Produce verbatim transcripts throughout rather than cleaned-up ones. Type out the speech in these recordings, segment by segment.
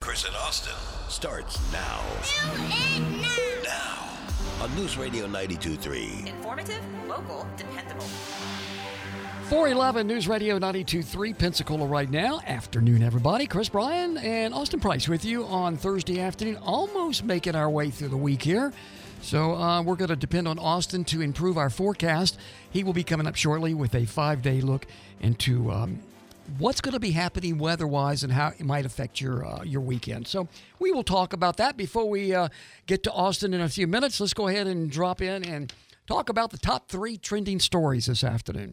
Chris in Austin starts now. now. Now. On News Radio ninety-two point three. Informative, local, dependable. four eleven News Radio ninety-two point three, Pensacola right now. Afternoon, everybody. Chris Bryan and Austin Price with you on Thursday afternoon. Almost making our way through the week here. So uh, we're going to depend on Austin to improve our forecast. He will be coming up shortly with a five-day look into um, what's going to be happening weather-wise and how it might affect your uh, your weekend. So we will talk about that before we uh, get to Austin in a few minutes. Let's go ahead and drop in and talk about the top three trending stories this afternoon.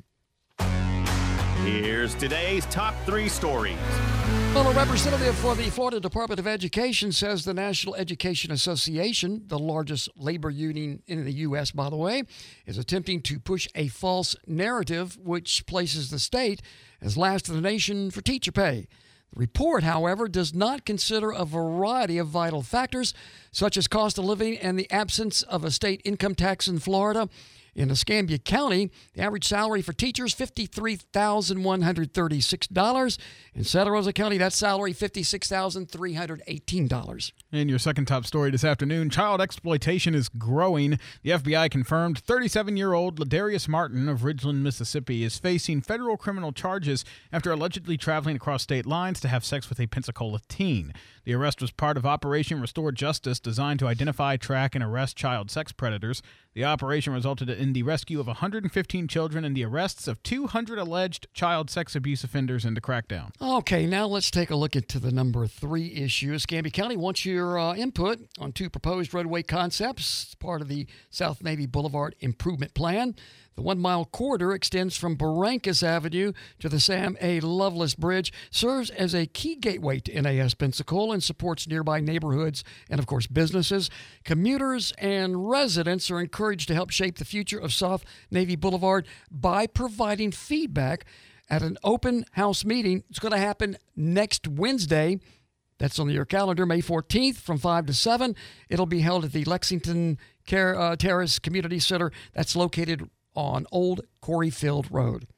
Here's today's top three stories. Well, a representative for the Florida Department of Education says the National Education Association, the largest labor union in the U S, by the way, is attempting to push a false narrative which places the state as last in the nation for teacher pay. The report, however, does not consider a variety of vital factors, such as cost of living and the absence of a state income tax in Florida. In Escambia County, the average salary for teachers, fifty-three thousand one hundred thirty-six dollars. In Santa Rosa County, that salary, fifty-six thousand three hundred eighteen dollars. And your second top story this afternoon, child exploitation is growing. The F B I confirmed thirty-seven-year-old Ladarius Martin of Ridgeland, Mississippi, is facing federal criminal charges after allegedly traveling across state lines to have sex with a Pensacola teen. The arrest was part of Operation Restore Justice, designed to identify, track, and arrest child sex predators. The operation resulted in the rescue of one hundred fifteen children and the arrests of two hundred alleged child sex abuse offenders in the crackdown. Okay, now let's take a look into the number three issue. Escambia County wants your uh, input on two proposed roadway concepts, part of the South Navy Boulevard Improvement Plan. The one-mile corridor extends from Barrancas Avenue to the Sam A. Lovelace Bridge, serves as a key gateway to N A S Pensacola and supports nearby neighborhoods and, of course, businesses. Commuters and residents are encouraged to help shape the future of South Navy Boulevard by providing feedback at an open house meeting. It's going to happen next Wednesday. That's on your calendar, May fourteenth from five to seven. It'll be held at the Lexington Car- uh, Terrace Community Center. That's located on Old Coreyfield Road.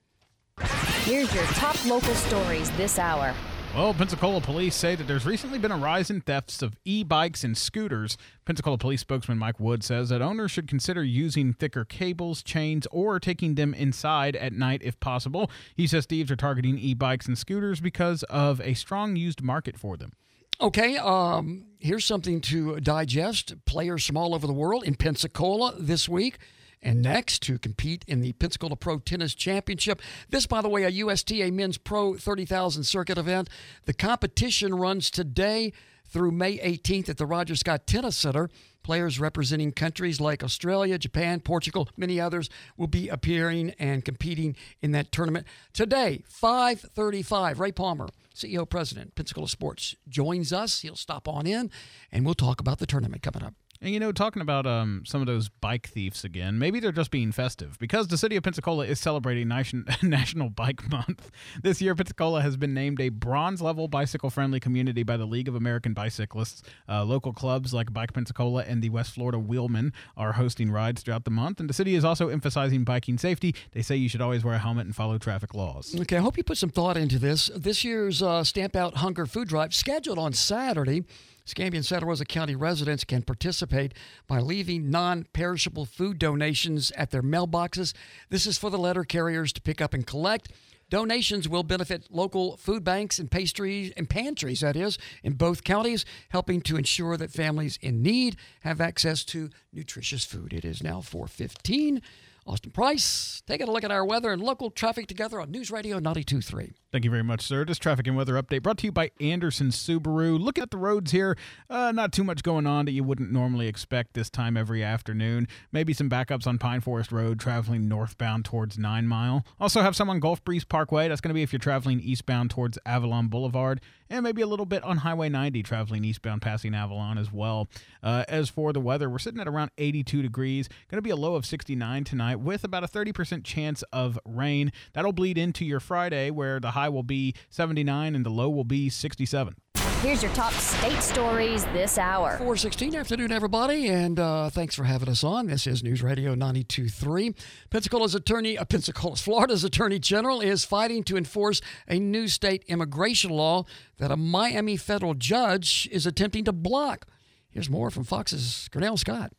Here's your top local stories this hour. Well, Pensacola police say that there's recently been a rise in thefts of e-bikes and scooters. Pensacola police spokesman Mike Wood says that owners should consider using thicker cables, chains, or taking them inside at night if possible. He says thieves are targeting e-bikes and scooters because of a strong used market for them. Okay, um, here's something to digest. Players from all over the world in Pensacola this week and next to compete in the Pensacola Pro Tennis Championship. This, by the way, a U S T A Men's Pro thirty thousand circuit event. The competition runs today through May eighteenth at the Roger Scott Tennis Center. Players representing countries like Australia, Japan, Portugal, many others will be appearing and competing in that tournament. Today, five thirty-five, Ray Palmer, C E O, President, Pensacola Sports, joins us. He'll stop on in, and we'll talk about the tournament coming up. And, you know, talking about um, some of those bike thieves again, maybe they're just being festive because the city of Pensacola is celebrating Nation- National Bike Month. This year, Pensacola has been named a bronze-level bicycle-friendly community by the League of American Bicyclists. Uh, local clubs like Bike Pensacola and the West Florida Wheelmen are hosting rides throughout the month, and the city is also emphasizing biking safety. They say you should always wear a helmet and follow traffic laws. Okay, I hope you put some thought into this. This year's uh, Stamp Out Hunger Food Drive, scheduled on Saturday. Escambia and Santa Rosa County residents can participate by leaving non-perishable food donations at their mailboxes. This is for the letter carriers to pick up and collect. Donations will benefit local food banks and pastries and pantries, that is, in both counties, helping to ensure that families in need have access to nutritious food. It is now four fifteen. Austin Price, taking a look at our weather and local traffic together on News Radio ninety-two point three. Thank you very much, sir. This traffic and weather update brought to you by Anderson Subaru. Look at the roads here. Uh, not too much going on that you wouldn't normally expect this time every afternoon. Maybe some backups on Pine Forest Road traveling northbound towards Nine Mile. Also have some on Gulf Breeze Parkway. That's going to be if you're traveling eastbound towards Avalon Boulevard. And maybe a little bit on Highway ninety traveling eastbound passing Avalon as well. Uh, as for the weather, we're sitting at around eighty-two degrees. Going to be a low of sixty-nine tonight with about a thirty percent chance of rain. That'll bleed into your Friday where the high will be seventy-nine and the low will be sixty-seven. Here's your top state stories this hour. four sixteen afternoon, everybody, and uh, thanks for having us on. This is News Radio ninety-two point three. Pensacola's attorney, uh, Pensacola's, Florida's Attorney General is fighting to enforce a new state immigration law that a Miami federal judge is attempting to block. Here's more from Fox's Cornell Scott.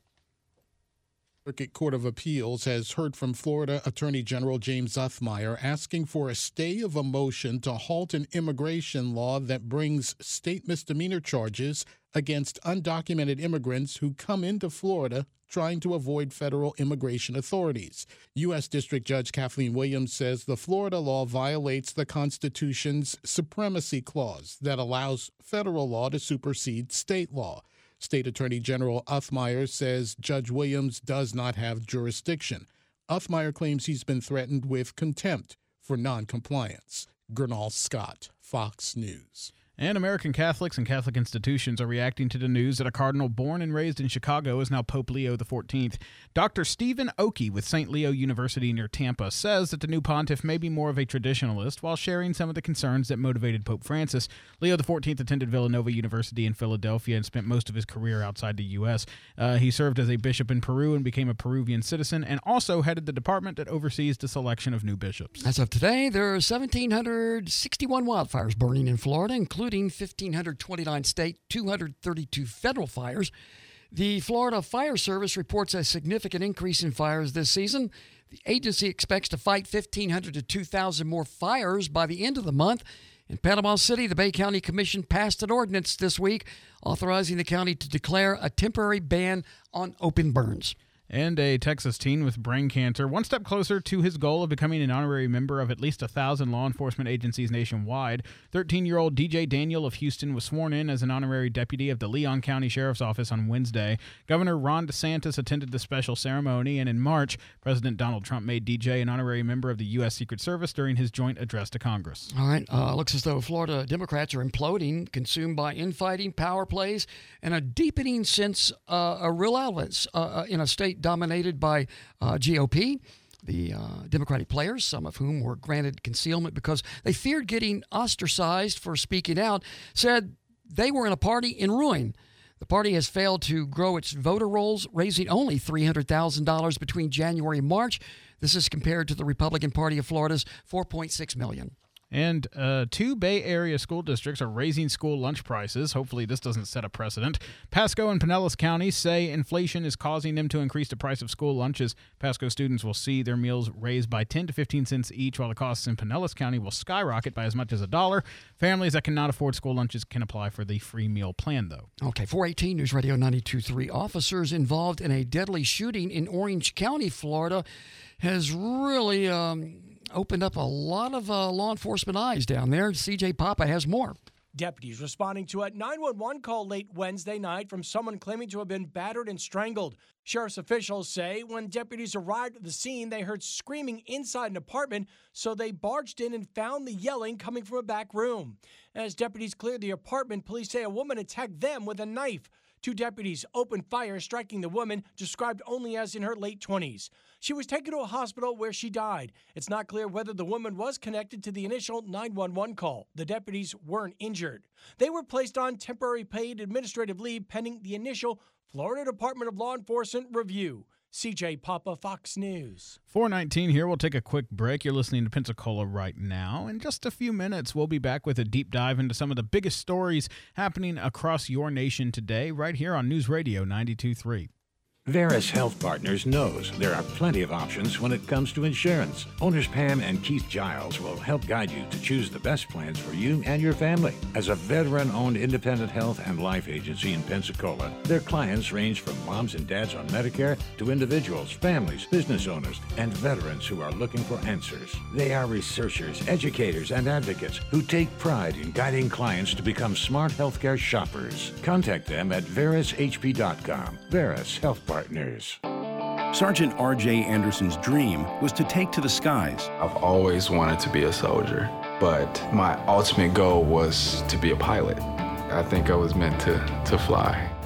Circuit Court of Appeals has heard from Florida Attorney General James Othmeyer asking for a stay of a motion to halt an immigration law that brings state misdemeanor charges against undocumented immigrants who come into Florida trying to avoid federal immigration authorities. U S District Judge Kathleen Williams says the Florida law violates the Constitution's supremacy clause that allows federal law to supersede state law. State Attorney General Othmeyer says Judge Williams does not have jurisdiction. Othmeyer claims he's been threatened with contempt for noncompliance. Gernal Scott, Fox News. And American Catholics and Catholic institutions are reacting to the news that a cardinal born and raised in Chicago is now Pope Leo the fourteenth. Doctor Stephen Oakey with Saint Leo University near Tampa says that the new pontiff may be more of a traditionalist while sharing some of the concerns that motivated Pope Francis. Leo the fourteenth attended Villanova University in Philadelphia and spent most of his career outside the U S Uh, he served as a bishop in Peru and became a Peruvian citizen, and also headed the department that oversees the selection of new bishops. As of today, there are one thousand seven hundred sixty-one wildfires burning in Florida, including one thousand five hundred twenty-nine state, two hundred thirty-two federal fires. The Florida Fire Service reports a significant increase in fires this season. The agency expects to fight fifteen hundred to two thousand more fires by the end of the month. In Panama City, the Bay County Commission passed an ordinance this week authorizing the county to declare a temporary ban on open burns. And a Texas teen with brain cancer, one step closer to his goal of becoming an honorary member of at least a thousand law enforcement agencies nationwide. thirteen-year-old D J Daniel of Houston was sworn in as an honorary deputy of the Leon County Sheriff's Office on Wednesday. Governor Ron DeSantis attended the special ceremony, and in March, President Donald Trump made D J an honorary member of the U S Secret Service during his joint address to Congress. All right. Uh, looks as though Florida Democrats are imploding, consumed by infighting, power plays, and a deepening sense uh, of real outlets uh, in a state dominated by uh, G O P. The uh, Democratic players, some of whom were granted concealment because they feared getting ostracized for speaking out, said they were in a party in ruin. The party has failed to grow its voter rolls, raising only three hundred thousand dollars between January and March. This is compared to the Republican Party of Florida's four point six million dollars. And uh, two Bay Area school districts are raising school lunch prices. Hopefully this doesn't set a precedent. Pasco and Pinellas counties say inflation is causing them to increase the price of school lunches. Pasco students will see their meals raised by ten to fifteen cents each, while the costs in Pinellas County will skyrocket by as much as a dollar. Families that cannot afford school lunches can apply for the free meal plan, though. Okay, four eighteen News Radio ninety-two point three. Officers involved in a deadly shooting in Orange County, Florida, has really um, opened up a lot of uh, law enforcement eyes down there. C J Papa has more. Deputies responding to a nine one one call late Wednesday night from someone claiming to have been battered and strangled. Sheriff's officials say when deputies arrived at the scene, they heard screaming inside an apartment, so they barged in and found the yelling coming from a back room. As deputies cleared the apartment, police say a woman attacked them with a knife. Two deputies opened fire, striking the woman, described only as in her late twenties. She was taken to a hospital where she died. It's not clear whether the woman was connected to the initial nine one one call. The deputies weren't injured. They were placed on temporary paid administrative leave pending the initial Florida Department of Law Enforcement review. C J Papa, Fox News. four nineteen here. We'll take a quick break. You're listening to Pensacola right now. In just a few minutes, we'll be back with a deep dive into some of the biggest stories happening across your nation today, right here on News Radio ninety-two point three. Veris Health Partners knows there are plenty of options when it comes to insurance. Owners Pam and Keith Giles will help guide you to choose the best plans for you and your family. As a veteran-owned independent health and life agency in Pensacola, their clients range from moms and dads on Medicare to individuals, families, business owners, and veterans who are looking for answers. They are researchers, educators, and advocates who take pride in guiding clients to become smart healthcare shoppers. Contact them at veris h p dot com. Veris Health Partners. Sergeant R J Anderson's dream was to take to the skies. I've always wanted to be a soldier, but my ultimate goal was to be a pilot. I think I was meant to, to fly.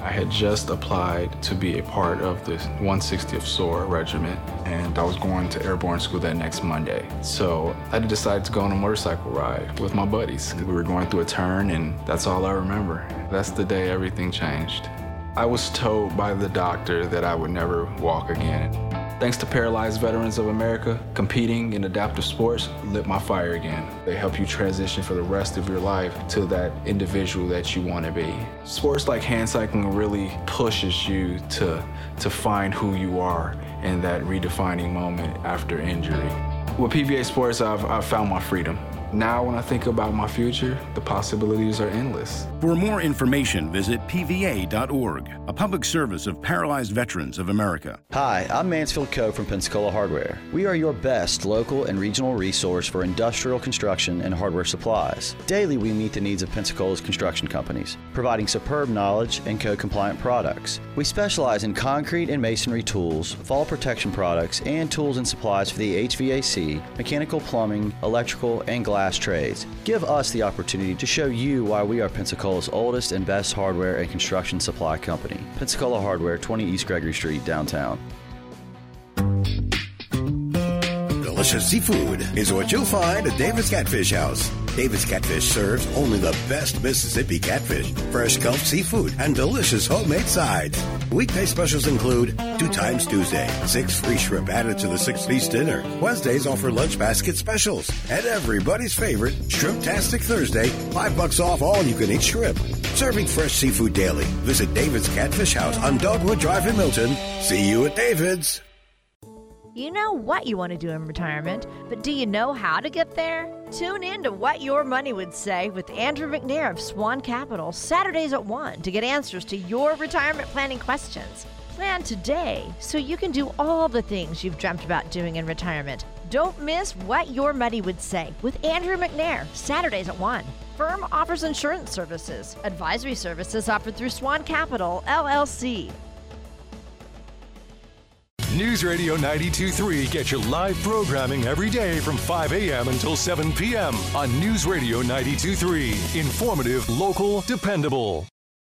I had just applied to be a part of the one sixtieth S O A R Regiment, and I was going to airborne school that next Monday. So I decided to go on a motorcycle ride with my buddies. We were going through a turn, and that's all I remember. That's the day everything changed. I was told by the doctor that I would never walk again. Thanks to Paralyzed Veterans of America, competing in adaptive sports lit my fire again. They help you transition for the rest of your life to that individual that you want to be. Sports like hand cycling really pushes you to, to find who you are in that redefining moment after injury. With P V A Sports, I've, I've found my freedom. Now when I think about my future, the possibilities are endless. For more information, visit P V A dot org, a public service of Paralyzed Veterans of America. Hi, I'm Mansfield Coe from Pensacola Hardware. We are your best local and regional resource for industrial construction and hardware supplies. Daily, we meet the needs of Pensacola's construction companies, providing superb knowledge and code-compliant products. We specialize in concrete and masonry tools, fall protection products, and tools and supplies for the H V A C, mechanical, plumbing, electrical, and glass trades. Give us the opportunity to show you why we are Pensacola's oldest and best hardware and construction supply company. Pensacola Hardware, twenty East Gregory Street, downtown. Delicious seafood is what you'll find at David's Catfish House. David's Catfish serves only the best Mississippi catfish, fresh Gulf seafood, and delicious homemade sides. Weekday specials include two times Tuesday, six free shrimp added to the six-piece dinner. Wednesdays offer lunch basket specials. And everybody's favorite, Shrimp-tastic Thursday, five bucks off all you-can-eat shrimp. Serving fresh seafood daily. Visit David's Catfish House on Dogwood Drive in Milton. See you at David's. You know what you want to do in retirement, but do you know how to get there? Tune in to What Your Money Would Say with Andrew McNair of Swan Capital, Saturdays at one, to get answers to your retirement planning questions. Plan today so you can do all the things you've dreamt about doing in retirement. Don't miss What Your Money Would Say with Andrew McNair, Saturdays at one. Firm offers insurance services. Advisory services offered through Swan Capital, L L C. News Radio ninety-two point three gets you live programming every day from five a.m. until seven p.m. on News Radio ninety-two point three. Informative, local, dependable.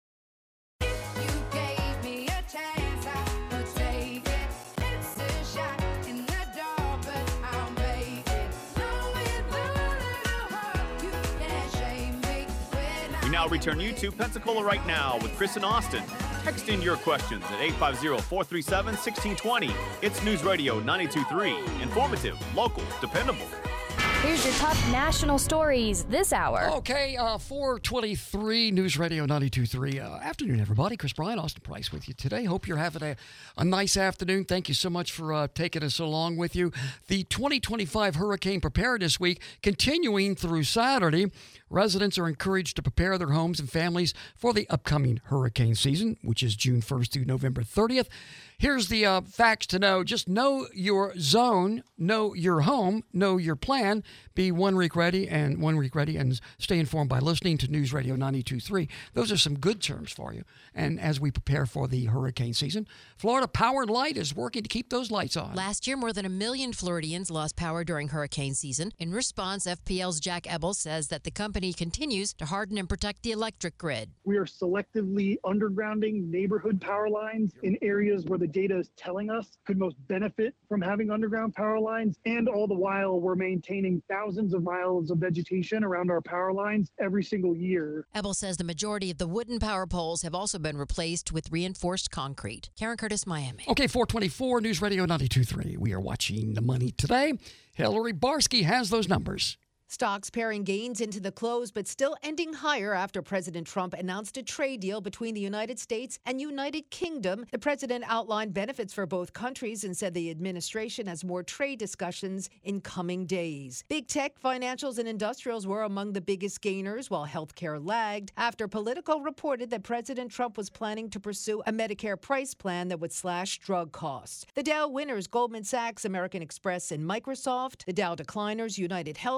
We now return you to Pensacola Right Now with Chris and Austin. Text in your questions at eight five zero, four three seven, one six two zero. It's News Radio ninety-two point three. Informative, local, dependable. Here's your top national stories this hour. Okay, uh, four twenty-three, News Radio ninety-two point three. Uh, afternoon, everybody. Chris Bryant, Austin Price with you today. Hope you're having a, a nice afternoon. Thank you so much for uh, taking us along with you. The twenty twenty-five Hurricane Preparedness Week continuing through Saturday. Residents are encouraged to prepare their homes and families for the upcoming hurricane season, which is June first through November thirtieth. Here's the uh, facts to know. Just know your zone, know your home, know your plan. Be one week ready and one week ready and stay informed by listening to News Radio ninety-two point three. Those are some good terms for you. And as we prepare for the hurricane season, Florida Power and Light is working to keep those lights on. Last year, more than a million Floridians lost power during hurricane season. In response, F P L's Jack Ebel says that the company continues to harden and protect the electric grid. We are selectively undergrounding neighborhood power lines in areas where the data is telling us could most benefit from having underground power lines, and all the while we're maintaining thousands of miles of vegetation around our power lines every single year. Ebel says the majority of the wooden power poles have also been replaced with reinforced concrete. Karen Curtis, Miami. Okay, four twenty-four, News Radio ninety-two point three. We are watching the money today. Hillary Barsky has those numbers. Stocks paring gains into the close, but still ending higher after President Trump announced a trade deal between the United States and United Kingdom. The president outlined benefits for both countries and said the administration has more trade discussions in coming days. Big tech, financials, and industrials were among the biggest gainers, while healthcare lagged after Politico reported that President Trump was planning to pursue a Medicare price plan that would slash drug costs. The Dow winners, Goldman Sachs, American Express, and Microsoft. The Dow decliners, United Health, Amgen,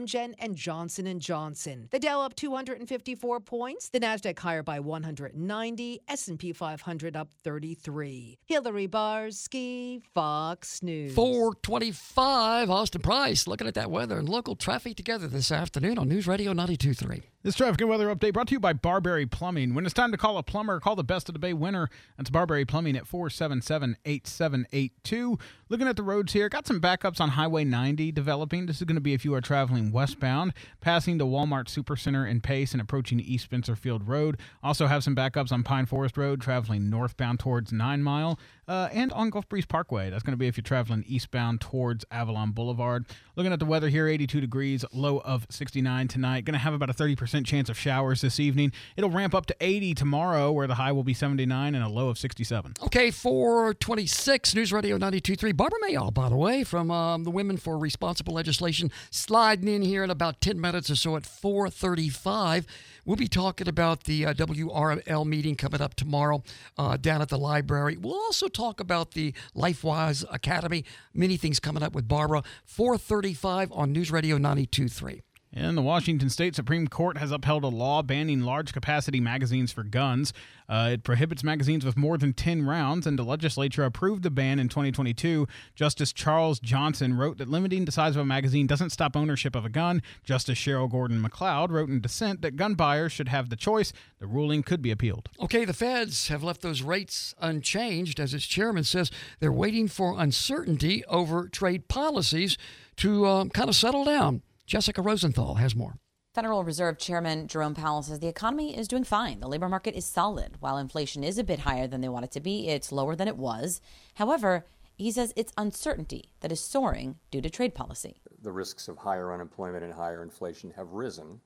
Amgen, and Johnson and Johnson. The Dow up two hundred fifty-four points, the Nasdaq higher by one hundred ninety, S and P five hundred up thirty-three. Hillary Barsky, Fox News. four twenty-five, Austin Price looking at that weather and local traffic together this afternoon on News Radio ninety-two point three. This traffic and weather update brought to you by Barberry Plumbing. When it's time to call a plumber, call the Best of the Bay winner. That's Barberry Plumbing at four seven seven, eight seven eight two. Looking at the roads here, got some backups on Highway ninety developing. This is going to be if you are traveling westbound, passing the Walmart Supercenter in Pace and approaching East Spencerfield Road. Also have some backups on Pine Forest Road, traveling northbound towards Nine Mile, uh, and on Gulf Breeze Parkway. That's going to be if you're traveling eastbound towards Avalon Boulevard. Looking at the weather here, eighty-two degrees, low of sixty-nine tonight. Going to have about a thirty percent chance of showers this evening. It'll ramp up to eighty tomorrow, where the high will be seventy-nine and a low of sixty-seven. Okay, four twenty-six, News Radio ninety-two point three. Barbara Mayall, by the way, from um, the Women for Responsible Legislation, sliding in here in about ten minutes or so at four thirty-five. We'll be talking about the uh, W R L meeting coming up tomorrow uh, down at the library. We'll also talk about the LifeWise Academy. Many things coming up with Barbara. four thirty-five on News Radio ninety-two point three. And the Washington State Supreme Court has upheld a law banning large-capacity magazines for guns. Uh, it prohibits magazines with more than ten rounds, and the legislature approved the ban in twenty twenty-two. Justice Charles Johnson wrote that limiting the size of a magazine doesn't stop ownership of a gun. Justice Cheryl Gordon McLeod wrote in dissent that gun buyers should have the choice. The ruling could be appealed. Okay, the feds have left those rates unchanged. As its chairman says, they're waiting for uncertainty over trade policies to um, kind of settle down. Jessica Rosenthal has more. Federal Reserve Chairman Jerome Powell says the economy is doing fine. The labor market is solid. While inflation is a bit higher than they want it to be, it's lower than it was. However, he says it's uncertainty that is soaring due to trade policy. The risks of higher unemployment and higher inflation have risen,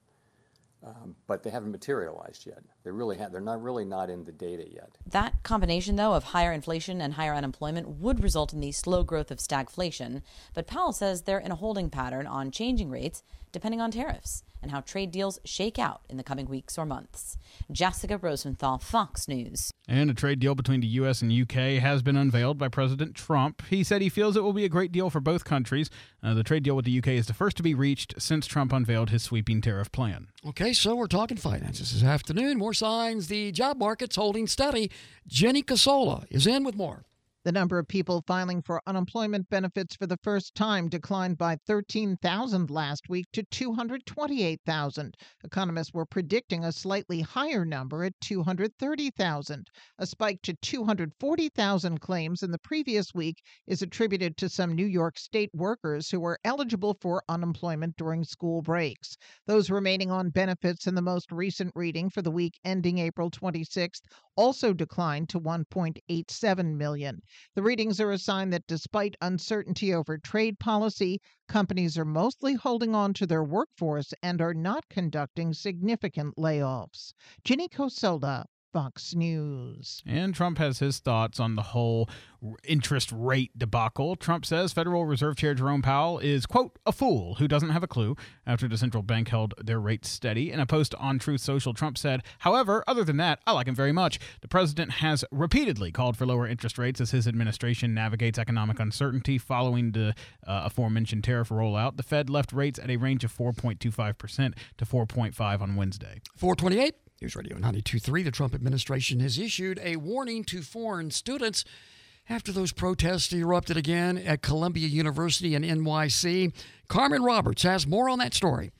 um, but they haven't materialized yet. They really have. They're not really not in the data yet. That combination, though, of higher inflation and higher unemployment would result in the slow growth of stagflation. But Powell says they're in a holding pattern on changing rates depending on tariffs and how trade deals shake out in the coming weeks or months. Jessica Rosenthal, Fox News. And a trade deal between the U S and U K has been unveiled by President Trump. He said he feels it will be a great deal for both countries. Uh, the trade deal with the U K is the first to be reached since Trump unveiled his sweeping tariff plan. Okay, so we're talking finances this afternoon. More signs the job market's holding steady. Jenny Casola is in with more. The number of people filing for unemployment benefits for the first time declined by thirteen thousand last week to two hundred twenty-eight thousand. Economists were predicting a slightly higher number at two hundred thirty thousand. A spike to two hundred forty thousand claims in the previous week is attributed to some New York State workers who were eligible for unemployment during school breaks. Those remaining on benefits in the most recent reading for the week ending April twenty-sixth also declined to one point eight seven million. The readings are a sign that despite uncertainty over trade policy, companies are mostly holding on to their workforce and are not conducting significant layoffs. Ginny Cosola, Fox News. And Trump has his thoughts on the whole interest rate debacle. Trump says Federal Reserve Chair Jerome Powell is, quote, a fool who doesn't have a clue after the central bank held their rates steady. In a post on Truth Social, Trump said, however, other than that, I like him very much. The president has repeatedly called for lower interest rates as his administration navigates economic uncertainty following the uh, aforementioned tariff rollout. The Fed left rates at a range of four point two five percent to four point five on Wednesday. four twenty-eight. News Radio ninety-two point three, the Trump administration has issued a warning to foreign students after those protests erupted again at Columbia University in N Y C. Carmen Roberts has more on that story.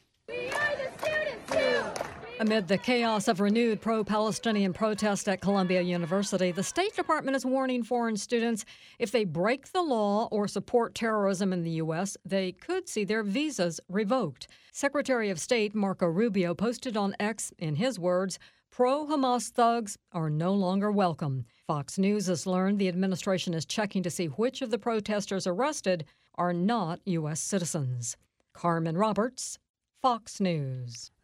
Amid the chaos of renewed pro-Palestinian protests at Columbia University, the State Department is warning foreign students if they break the law or support terrorism in the U S, they could see their visas revoked. Secretary of State Marco Rubio posted on X, in his words, pro-Hamas thugs are no longer welcome. Fox News has learned the administration is checking to see which of the protesters arrested are not U S citizens. Carmen Roberts, Fox News.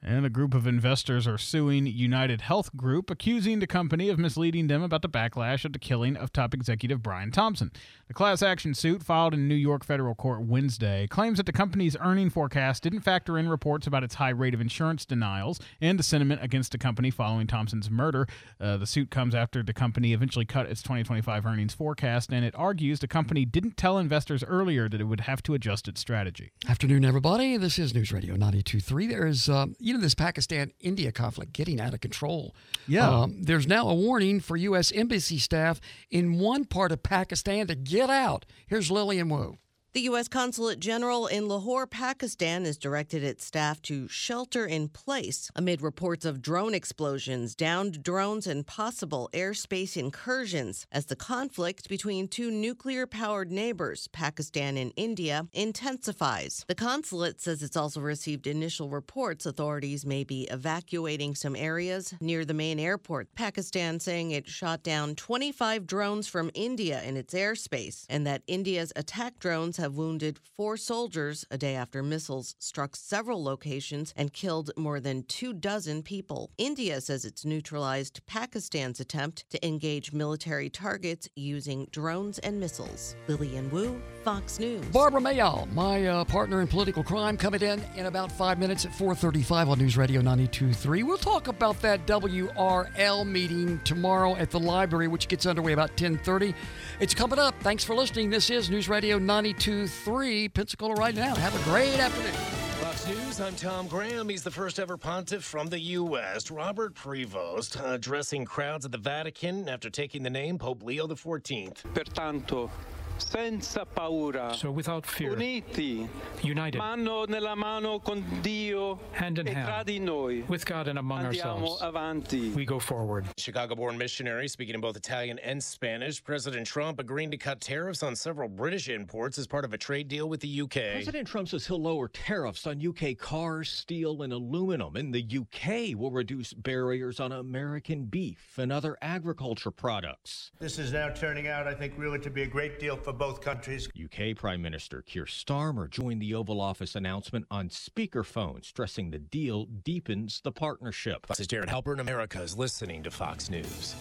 And a group of investors are suing United Health Group, accusing the company of misleading them about the backlash of the killing of top executive Brian Thompson. The class action suit, filed in New York federal court Wednesday, claims that the company's earning forecast didn't factor in reports about its high rate of insurance denials and the sentiment against the company following Thompson's murder. Uh, the suit comes after the company eventually cut its twenty twenty-five earnings forecast, and it argues the company didn't tell investors earlier that it would have to adjust its strategy. Afternoon, everybody. This is News Radio ninety-two point three. There is, um, you know, this Pakistan-India conflict getting out of control. Yeah. Um, there's now a warning for U S embassy staff in one part of Pakistan to get out. Here's Lillian Wu. The U S Consulate General in Lahore, Pakistan, has directed its staff to shelter in place amid reports of drone explosions, downed drones, and possible airspace incursions as the conflict between two nuclear-powered neighbors, Pakistan and India, intensifies. The consulate says it's also received initial reports authorities may be evacuating some areas near the main airport. Pakistan saying it shot down twenty-five drones from India in its airspace, and that India's attack drones have have wounded four soldiers a day after missiles struck several locations and killed more than two dozen people. India says it's neutralized Pakistan's attempt to engage military targets using drones and missiles. Lillian Wu, Fox News. Barbara Mayall, my uh, partner in political crime, coming in in about five minutes at four thirty-five on News Radio ninety-two point three. We'll talk about that W R L meeting tomorrow at the library, which gets underway about ten thirty. It's coming up. Thanks for listening. This is News Radio ninety-two point three, Pensacola right now. Have a great afternoon. Fox News, I'm Tom Graham. He's the first ever pontiff from the U S Robert Prevost, uh, addressing crowds at the Vatican after taking the name Pope Leo the fourteenth. Pertanto, senza paura, so without fear, uniti, united, mano nella mano con Dio, hand in e hand, tra di noi, with God and among andiamo ourselves, avanti. We go forward. Chicago-born missionary speaking in both Italian and Spanish. President Trump agreeing to cut tariffs on several British imports as part of a trade deal with the U K. President Trump says he'll lower tariffs on U K cars, steel, and aluminum, and the U K will reduce barriers on American beef and other agriculture products. This is now turning out, I think, really to be a great deal for both countries. U K Prime Minister Keir Starmer joined the Oval Office announcement on speakerphone, stressing the deal deepens the partnership. This is Jared Halpern. America is listening to Fox News.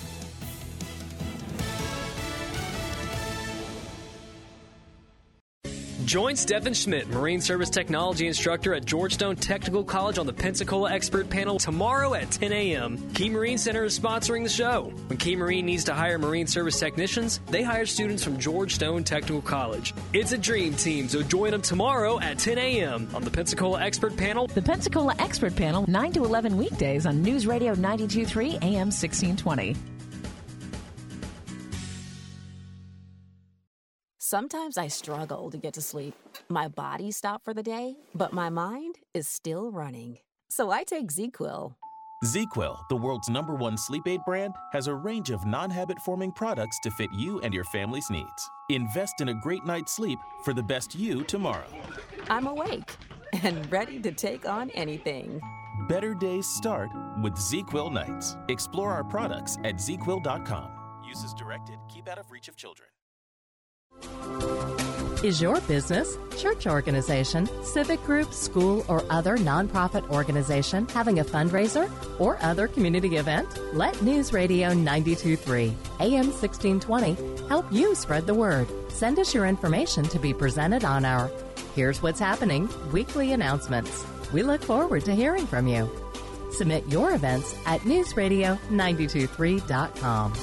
Join Stephen Schmidt, Marine Service Technology Instructor at Georgetown Technical College on the Pensacola Expert Panel tomorrow at ten a.m. Key Marine Center is sponsoring the show. When Key Marine needs to hire Marine Service technicians, they hire students from Georgetown Technical College. It's a dream team, so join them tomorrow at ten a.m. on the Pensacola Expert Panel. The Pensacola Expert Panel, nine to eleven weekdays on News Radio ninety-two point three A M sixteen twenty. Sometimes I struggle to get to sleep. My body stopped for the day, but my mind is still running. So I take ZzzQuil. ZzzQuil, the world's number one sleep aid brand, has a range of non-habit-forming products to fit you and your family's needs. Invest in a great night's sleep for the best you tomorrow. I'm awake and ready to take on anything. Better days start with ZzzQuil nights. Explore our products at zz quil dot com. Use as directed. Keep out of reach of children. Is your business, church organization, civic group, school, or other nonprofit organization having a fundraiser or other community event? Let News Radio ninety-two point three, A M sixteen twenty help you spread the word. Send us your information to be presented on our Here's What's Happening weekly announcements. We look forward to hearing from you. Submit your events at news radio nine two three dot com.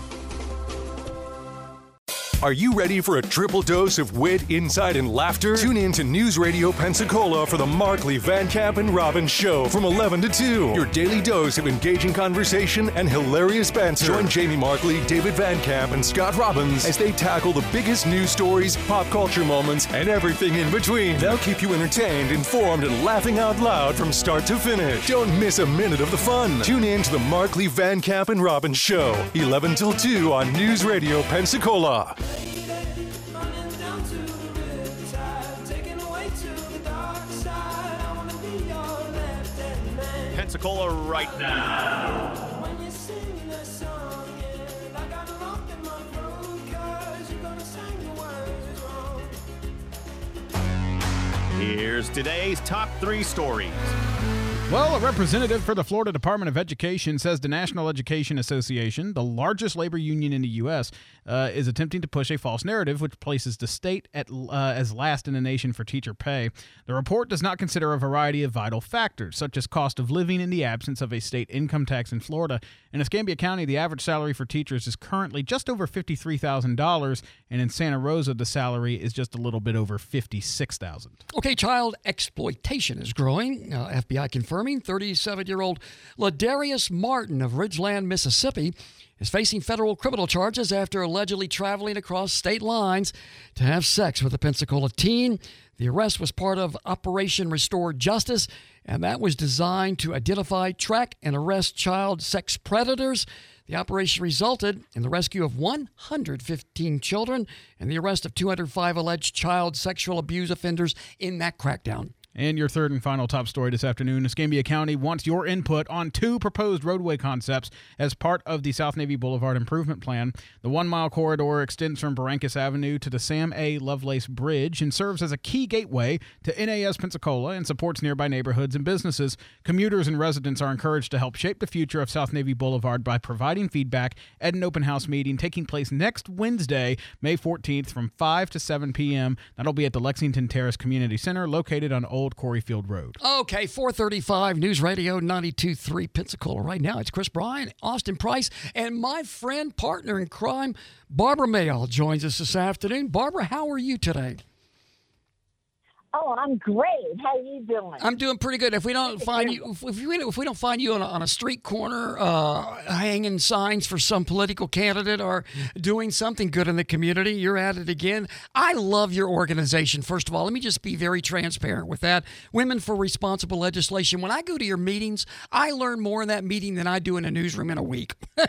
Are you ready for a triple dose of wit, insight, and laughter? Tune in to News Radio Pensacola for the Markley, Van Camp, and Robbins Show from eleven to two. Your daily dose of engaging conversation and hilarious banter. Join Jamie Markley, David Van Camp, and Scott Robbins as they tackle the biggest news stories, pop culture moments, and everything in between. They'll keep you entertained, informed, and laughing out loud from start to finish. Don't miss a minute of the fun. Tune in to the Markley, Van Camp, and Robbins Show, eleven till two on News Radio Pensacola. Pensacola right now. Here's today's top three stories. Well, a representative for the Florida Department of Education says the National Education Association, the largest labor union in the U S, uh, is attempting to push a false narrative which places the state at, uh, as last in the nation for teacher pay. The report does not consider a variety of vital factors, such as cost of living in the absence of a state income tax in Florida. In Escambia County, the average salary for teachers is currently just over fifty-three thousand dollars, and in Santa Rosa, the salary is just a little bit over fifty-six thousand dollars. Okay, child exploitation is growing. Uh, F B I confirming thirty-seven-year-old Ladarius Martin of Ridgeland, Mississippi, is facing federal criminal charges after allegedly traveling across state lines to have sex with a Pensacola teen. The arrest was part of Operation Restore Justice, and that was designed to identify, track, and arrest child sex predators. The operation resulted in the rescue of one hundred fifteen children and the arrest of two hundred five alleged child sexual abuse offenders in that crackdown. And your third and final top story this afternoon, Escambia County wants your input on two proposed roadway concepts as part of the South Navy Boulevard Improvement Plan. The one-mile corridor extends from Barrancas Avenue to the Sam A. Lovelace Bridge and serves as a key gateway to N A S Pensacola and supports nearby neighborhoods and businesses. Commuters and residents are encouraged to help shape the future of South Navy Boulevard by providing feedback at an open house meeting taking place next Wednesday, May fourteenth from five to seven p.m. That'll be at the Lexington Terrace Community Center located on Old Coreyfield Road. Okay, four thirty-five News Radio ninety-two point three Pensacola. Right now, it's Chris Bryan, Austin Price, and my friend, partner in crime, Barbara Mayall joins us this afternoon. Barbara, how are you today? Oh, I'm great. How are you doing? I'm doing pretty good. If we don't find you, if we, if we don't find you on a, on a street corner, uh, hanging signs for some political candidate or doing something good in the community, you're at it again. I love your organization. First of all, let me just be very transparent with that. Women for Responsible Legislation. When I go to your meetings, I learn more in that meeting than I do in a newsroom in a week. Well,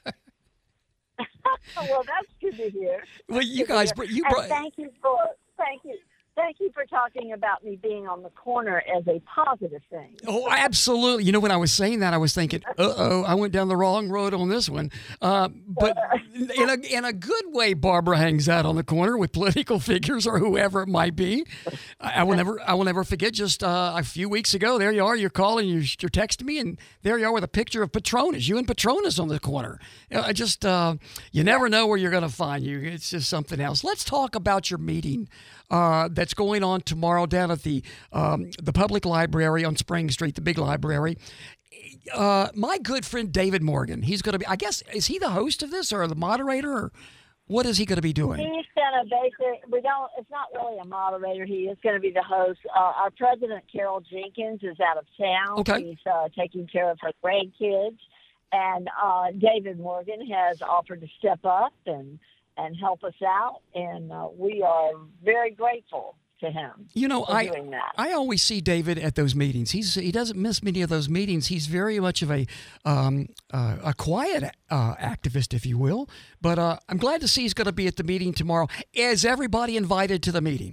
that's good to hear. Well, you guys, you brought. Thank you for thank you. Thank you for talking about me being on the corner as a positive thing. Oh, absolutely. You know, when I was saying that, I was thinking, uh-oh, I went down the wrong road on this one. Uh, but in a, in a good way, Barbara hangs out on the corner with political figures or whoever it might be. I, I will never I will never forget just uh, a few weeks ago, there you are, you're calling, you're, you're texting me, and there you are with a picture of Patronus, you and Patronus on the corner. You know, I just, uh, you never know where you're going to find you. It's just something else. Let's talk about your meeting uh, that's going on tomorrow down at the um, the public library on Spring Street, the big library. Uh, my good friend David Morgan, he's going to be, I guess, is he the host of this or the moderator, or what is he going to be doing? He's going to basically, we don't, it's not really a moderator. He is going to be the host. Uh, our president, Carol Jenkins, is out of town. Okay. He's uh, taking care of her grandkids. And uh, David Morgan has offered to step up and and help us out, and uh, we are very grateful to him. You know, for I doing that. I always see David at those meetings. He's he doesn't miss many of those meetings. He's very much of a um, uh, a quiet uh, activist, if you will. But uh, I'm glad to see he's going to be at the meeting tomorrow. Is everybody invited to the meeting?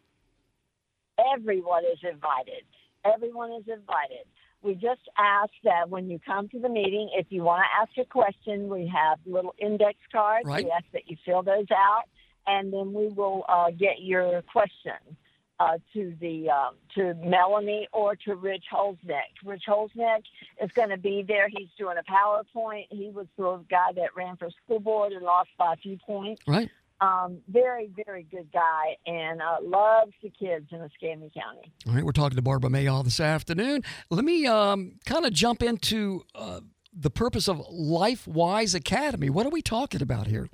Everyone is invited. Everyone is invited. We just ask that when you come to the meeting, if you want to ask a question, we have little index cards. Right. We ask that you fill those out, and then we will uh, get your question uh, to the uh, to Melanie or to Rich Holzneck. Rich Holzneck is going to be there. He's doing a PowerPoint. He was the guy that ran for school board and lost by a few points. Right. Um, very, very good guy, and uh, loves the kids in Escambia County. All right, we're talking to Barbara Mayall this afternoon. Let me um, kind of jump into uh, the purpose of LifeWise Academy. What are we talking about here?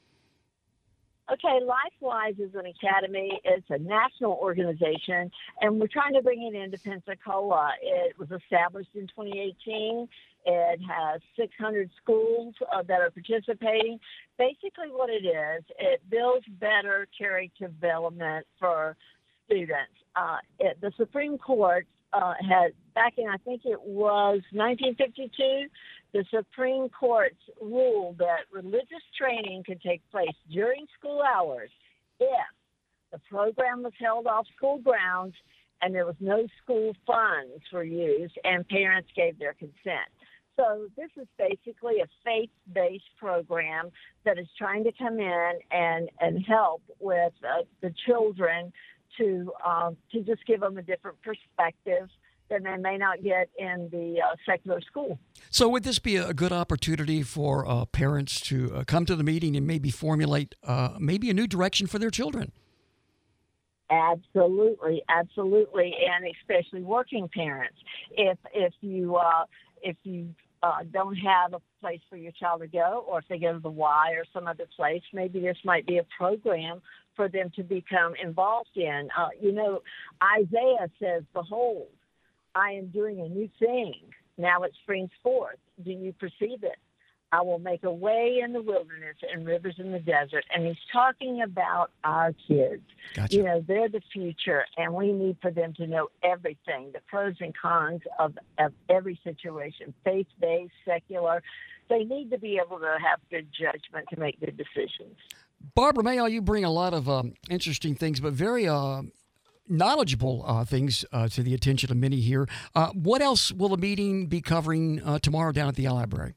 Okay, LifeWise is an academy. It's a national organization, and we're trying to bring it into Pensacola. It was established in twenty eighteen. It has six hundred schools uh, that are participating. Basically what it is, it builds better character development for students. Uh, it, the Supreme Court uh, had, back in, I think it was nineteen fifty-two, the Supreme Court ruled that religious training could take place during school hours if the program was held off school grounds and there was no school funds for used and parents gave their consent. So this is basically a faith-based program that is trying to come in and, and help with uh, the children to um, to just give them a different perspective than they may not get in the uh, secular school. So would this be a good opportunity for uh, parents to uh, come to the meeting and maybe formulate uh, maybe a new direction for their children? Absolutely, absolutely, and especially working parents. If if you uh, if you uh, don't have a place for your child to go, or if they go to the Y or some other place, maybe this might be a program for them to become involved in. Uh, you know, Isaiah says, "Behold, I am doing a new thing. Now it springs forth. Do you perceive it? I will make a way in the wilderness and rivers in the desert." And he's talking about our kids. Gotcha. You know, they're the future, and we need for them to know everything, the pros and cons of, of every situation, faith-based, secular. They need to be able to have good judgment to make good decisions. Barbara Mayall, you bring a lot of um, interesting things, but very uh, knowledgeable uh, things uh, to the attention of many here. Uh, what else will the meeting be covering uh, tomorrow down at the library?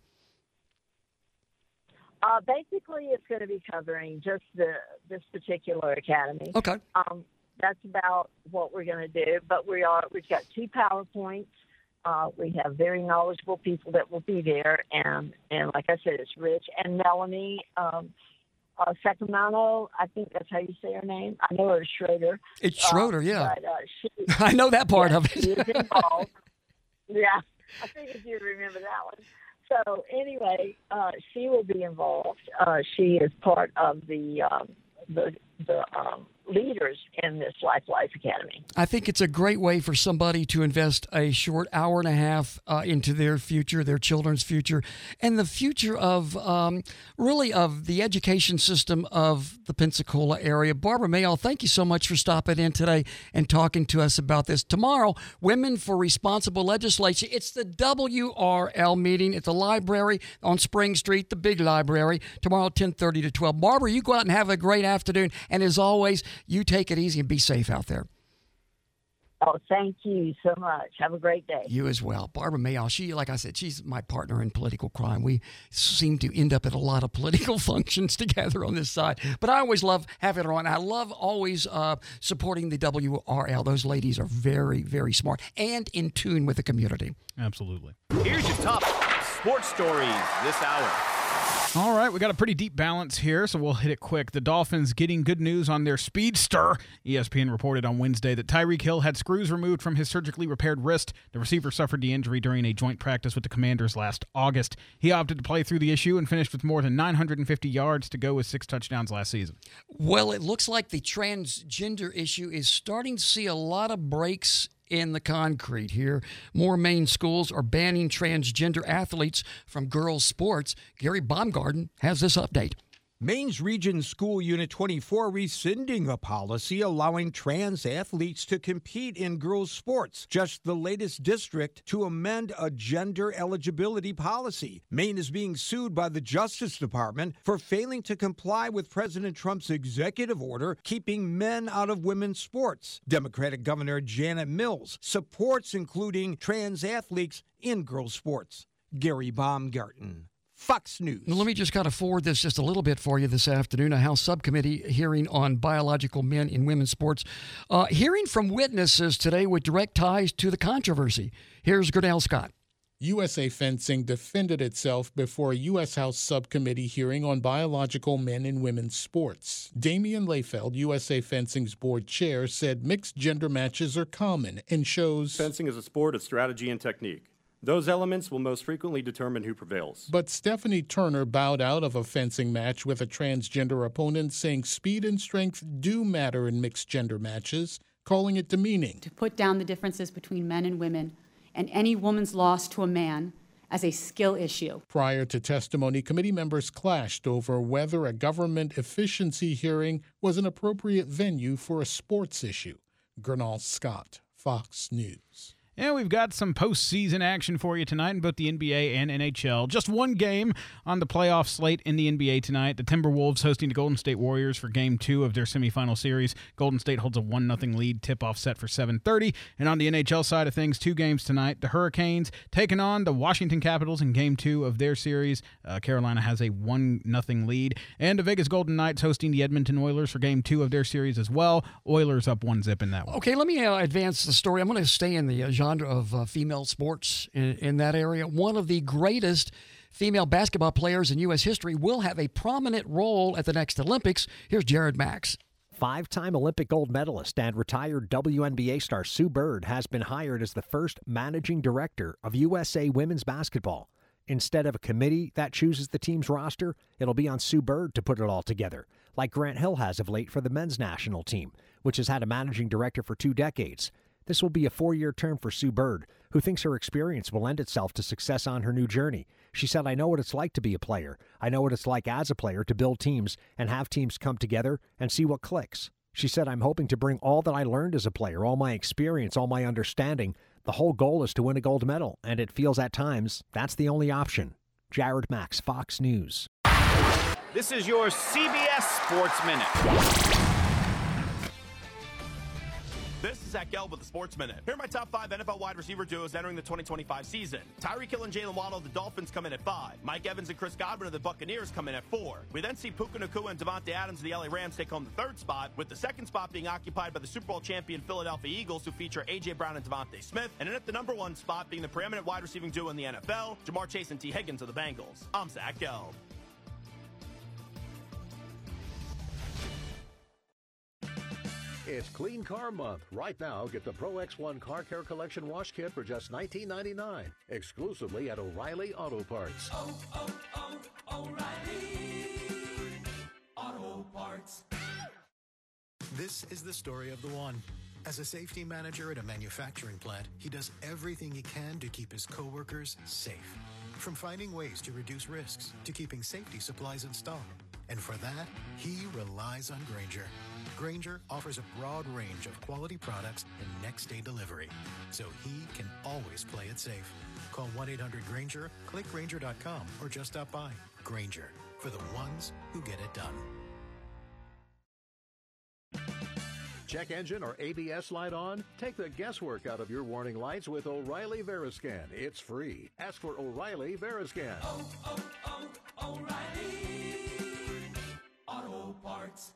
Uh, basically, it's going to be covering just the this particular academy. Okay. Um, that's about what we're going to do. But we are we've got two PowerPoints. Uh, we have very knowledgeable people that will be there, and and like I said, it's Rich and Melanie um, uh, Sacramento. I think that's how you say her name. I know her as Schroeder. It's Schroeder, uh, yeah. But, uh, she, I know that part yeah, of it. She is involved. Yeah, I figured you'd remember that one. So anyway, uh, she will be involved. Uh, she is part of the um, the, the um, leaders in this Life Life Academy. I think it's a great way for somebody to invest a short hour and a half uh, into their future, their children's future, and the future of um, really of the education system of the Pensacola area. Barbara Mayall, thank you so much for stopping in today and talking to us about this. Tomorrow, Women for Responsible Legislation. It's the W R L meeting at the library on Spring Street, the big library, tomorrow ten thirty to twelve. Barbara, you go out and have a great afternoon. And as always, you take it easy and be safe out there. Oh, thank you so much. Have a great day. You as well. Barbara Mayall, she, like I said, she's my partner in political crime. We seem to end up at a lot of political functions together on this side. But I always love having her on. I love always uh, supporting the W R L. Those ladies are very, very smart and in tune with the community. Absolutely. Here's your top sports stories this hour. All right, we got a pretty deep balance here, so we'll hit it quick. The Dolphins getting good news on their speedster. E S P N reported on Wednesday that Tyreek Hill had screws removed from his surgically repaired wrist. The receiver suffered the injury during a joint practice with the Commanders last August. He opted to play through the issue and finished with more than nine hundred fifty yards to go with six touchdowns last season. Well, it looks like the transgender issue is starting to see a lot of breaks in the concrete here. More Maine schools are banning transgender athletes from girls' sports. Gary Baumgarten has this update. Maine's Region School Unit twenty-four rescinding a policy allowing trans athletes to compete in girls' sports. Just the latest district to amend a gender eligibility policy. Maine is being sued by the Justice Department for failing to comply with President Trump's executive order keeping men out of women's sports. Democratic Governor Janet Mills supports including trans athletes in girls' sports. Gary Baumgarten, Fox News. Now, let me just kind of forward this just a little bit for you this afternoon. A House subcommittee hearing on biological men in women's sports. Uh, hearing from witnesses today with direct ties to the controversy. Here's Gurnell Scott. U S A Fencing defended itself before a U S House subcommittee hearing on biological men in women's sports. Damian Layfeld, U S A Fencing's board chair, said mixed gender matches are common and shows fencing is a sport of strategy and technique. Those elements will most frequently determine who prevails. But Stephanie Turner bowed out of a fencing match with a transgender opponent, saying speed and strength do matter in mixed gender matches, calling it demeaning. To put down the differences between men and women and any woman's loss to a man as a skill issue. Prior to testimony, committee members clashed over whether a government efficiency hearing was an appropriate venue for a sports issue. Gurnell Scott, Fox News. And we've got some postseason action for you tonight in both the N B A and N H L. Just one game on the playoff slate in the N B A tonight. The Timberwolves hosting the Golden State Warriors for Game two of their semifinal series. Golden State holds a one nothing lead, tip-off set for seven thirty. And on the N H L side of things, two games tonight. The Hurricanes taking on the Washington Capitals in Game two of their series. Uh, Carolina has a one nothing lead. And the Vegas Golden Knights hosting the Edmonton Oilers for Game two of their series as well. Oilers up one zip in that one. Okay, let me uh, advance the story. I'm going to stay in the uh, genre icon of uh, female sports in, in that area. One of the greatest female basketball players in U S history will have a prominent role at the next Olympics. Here's Jared Max. Five-time Olympic gold medalist and retired W N B A star Sue Bird has been hired as the first managing director of U S A women's basketball. Instead of a committee that chooses the team's roster, it'll be on Sue Bird to put it all together, like Grant Hill has of late for the men's national team, which has had a managing director for two decades. This will be a four-year term for Sue Bird, who thinks her experience will lend itself to success on her new journey. She said, "I know what it's like to be a player. I know what it's like as a player to build teams and have teams come together and see what clicks." She said, "I'm hoping to bring all that I learned as a player, all my experience, all my understanding. The whole goal is to win a gold medal, and it feels at times that's the only option." Jared Max, Fox News. This is your C B S Sports Minute. This is Zach Gelb with the Sports Minute. Here are my top five N F L wide receiver duos entering the twenty twenty-five season. Tyreek Hill and Jalen Waddle of the Dolphins come in at five. Mike Evans and Chris Godwin of the Buccaneers come in at four. We then see Puka Nacua and Devontae Adams of the L A Rams take home the third spot, with the second spot being occupied by the Super Bowl champion Philadelphia Eagles, who feature A J. Brown and Devontae Smith. And then at the number one spot being the preeminent wide receiving duo in the N F L, Jamar Chase and T. Higgins of the Bengals. I'm Zach Gelb. It's Clean Car Month. Right now, get the Pro X one Car Care Collection Wash Kit for just nineteen ninety-nine, exclusively at O'Reilly Auto Parts. Oh, oh, oh, O'Reilly Auto Parts. This is the story of the one. As a safety manager at a manufacturing plant, he does everything he can to keep his coworkers safe. From finding ways to reduce risks to keeping safety supplies in stock. And for that, he relies on Grainger. Grainger offers a broad range of quality products and next-day delivery, so he can always play it safe. Call one eight hundred Grainger, click Grainger dot com, or just stop by. Grainger, for the ones who get it done. Check engine or A B S light on? Take the guesswork out of your warning lights with O'Reilly Veriscan. It's free. Ask for O'Reilly Veriscan. Oh, oh, oh, O'Reilly Auto Parts.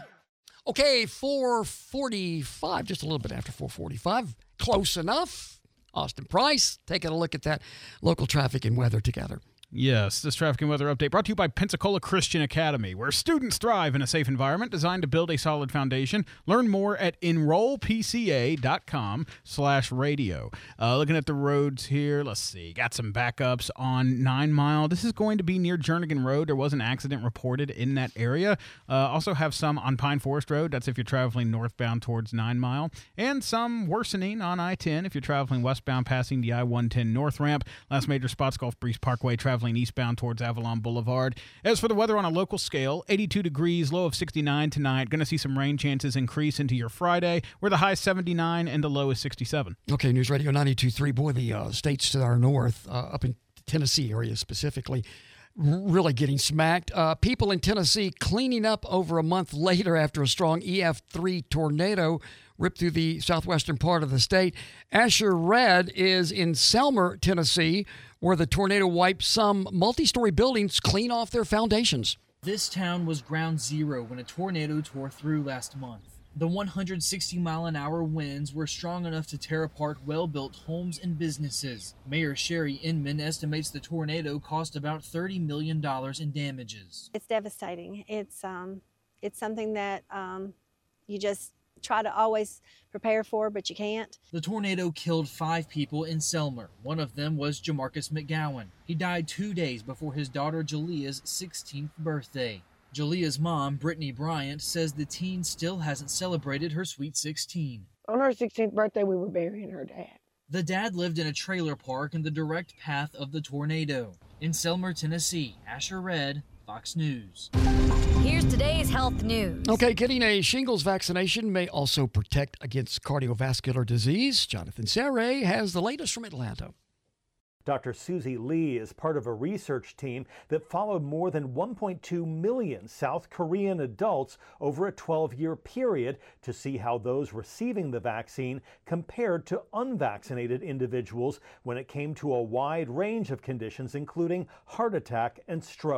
Okay, four forty-five, just a little bit after four forty-five. Close enough. Austin Price, taking a look at that local traffic and weather together. Yes, this traffic and weather update brought to you by Pensacola Christian Academy, where students thrive in a safe environment designed to build a solid foundation. Learn more at enroll p c a dot com slash radio. Uh, looking at the roads here, let's see. Got some backups on nine mile. This is going to be near Jernigan Road. There was an accident reported in that area. Uh, also have some on Pine Forest Road. That's if you're traveling northbound towards nine mile. And some worsening on I ten if you're traveling westbound passing the I one ten north ramp. Last major spot's Gulf Breeze Parkway, traveling eastbound towards Avalon Boulevard. As for the weather on a local scale, eighty-two degrees, low of sixty-nine tonight. Going to see some rain chances increase into your Friday, where the high is seventy-nine and the low is sixty-seven. Okay, News Radio ninety-two point three. Boy, the uh, states to our north, uh, up in Tennessee area specifically, really getting smacked. Uh, people in Tennessee cleaning up over a month later after a strong E F three tornado ripped through the southwestern part of the state. Asher Red is in Selmer, Tennessee, where the tornado wiped some multi-story buildings clean off their foundations. This town was ground zero when a tornado tore through last month. The one hundred sixty mile an hour winds were strong enough to tear apart well-built homes and businesses. Mayor Sherry Inman estimates the tornado cost about thirty million dollars in damages. It's devastating. It's um, it's something that um, you just try to always prepare for, but you can't. The tornado killed five people in Selmer. One of them was Jamarcus McGowan. He died two days before his daughter Jalea's sixteenth birthday. Jalea's mom, Brittany Bryant, says the teen still hasn't celebrated her sweet sixteen. On her sixteenth birthday, we were burying her dad. The dad lived in a trailer park in the direct path of the tornado. In Selmer, Tennessee, Asher Red, Fox News. Here's today's health news. Okay, getting a shingles vaccination may also protect against cardiovascular disease. Jonathan Serre has the latest from Atlanta. Doctor Susie Lee is part of a research team that followed more than one point two million South Korean adults over a twelve-year period to see how those receiving the vaccine compared to unvaccinated individuals when it came to a wide range of conditions, including heart attack and stroke.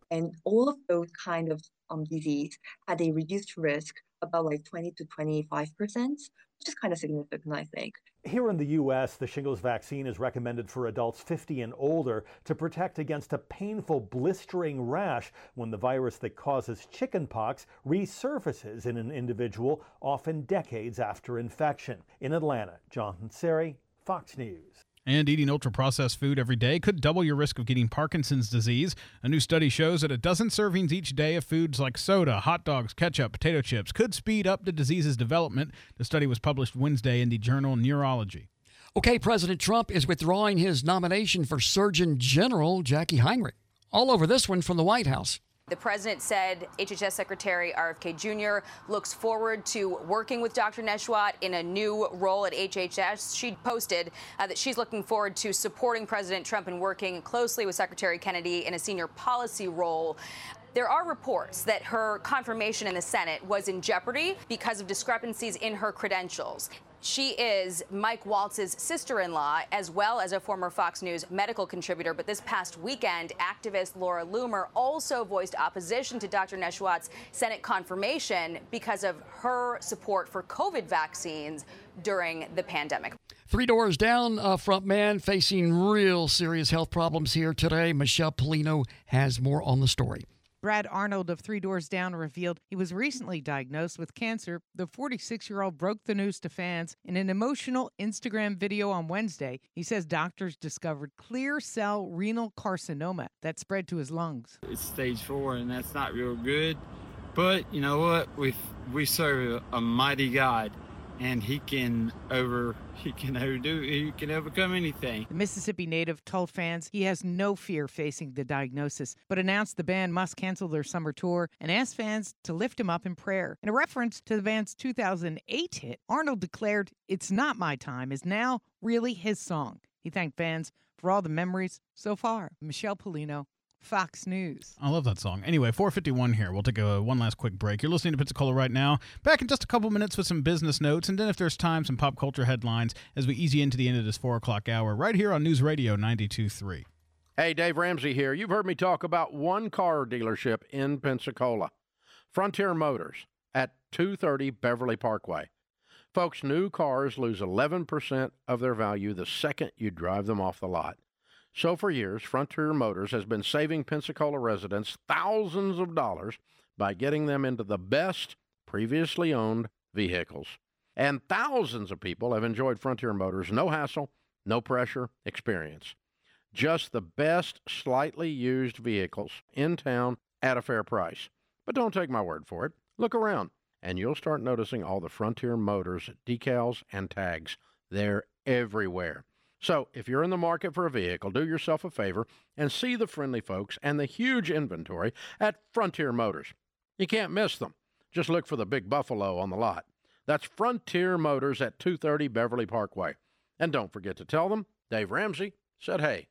And all of those kind of um, disease had a reduced risk about like twenty to twenty-five percent, which is kind of significant, I think. Here in the U S, the shingles vaccine is recommended for adults fifty and older to protect against a painful blistering rash when the virus that causes chickenpox resurfaces in an individual, often decades after infection. In Atlanta, John Hansari, Fox News. And eating ultra-processed food every day could double your risk of getting Parkinson's disease. A new study shows that a dozen servings each day of foods like soda, hot dogs, ketchup, potato chips could speed up the disease's development. The study was published Wednesday in the journal Neurology. Okay, President Trump is withdrawing his nomination for Surgeon General Jackie Heinrich. All over this one from the White House. The president said H H S Secretary R F K Junior looks forward to working with Doctor Nesheiwat in a new role at H H S. She posted uh, that she's looking forward to supporting President Trump and working closely with Secretary Kennedy in a senior policy role. There are reports that her confirmation in the Senate was in jeopardy because of discrepancies in her credentials. She is Mike Waltz's sister-in-law, as well as a former Fox News medical contributor. But this past weekend, activist Laura Loomer also voiced opposition to Doctor Nesheiwat's Senate confirmation because of her support for COVID vaccines during the pandemic. Three doors down, uh, front man facing real serious health problems here today. Michelle Polino has more on the story. Brad Arnold of Three Doors Down revealed he was recently diagnosed with cancer. The forty-six-year-old broke the news to fans in an emotional Instagram video on Wednesday. He says doctors discovered clear cell renal carcinoma that spread to his lungs. It's stage four, and that's not real good. But you know what? We we serve a, a mighty God, and he can over he can overdo he can overcome anything. The Mississippi native told fans he has no fear facing the diagnosis, but announced the band must cancel their summer tour and asked fans to lift him up in prayer. In a reference to the band's two thousand eight hit, Arnold declared, "It's Not My Time" is now really his song. He thanked fans for all the memories so far. Michelle Polino, Fox News. I love that song. Anyway, four fifty-one here. We'll take a one last quick break. You're listening to Pensacola right now. Back in just a couple minutes with some business notes, and then if there's time, some pop culture headlines as we ease you into the end of this four o'clock hour right here on News Radio ninety-two point three. Hey, Dave Ramsey here. You've heard me talk about one car dealership in Pensacola, Frontier Motors at two thirty Beverly Parkway. Folks, new cars lose eleven percent of their value the second you drive them off the lot. So for years, Frontier Motors has been saving Pensacola residents thousands of dollars by getting them into the best previously owned vehicles. And thousands of people have enjoyed Frontier Motors' no hassle, no pressure experience. Just the best slightly used vehicles in town at a fair price. But don't take my word for it. Look around, and you'll start noticing all the Frontier Motors decals and tags. They're everywhere. So, if you're in the market for a vehicle, do yourself a favor and see the friendly folks and the huge inventory at Frontier Motors. You can't miss them. Just look for the big buffalo on the lot. That's Frontier Motors at two thirty Beverly Parkway. And don't forget to tell them Dave Ramsey said hey.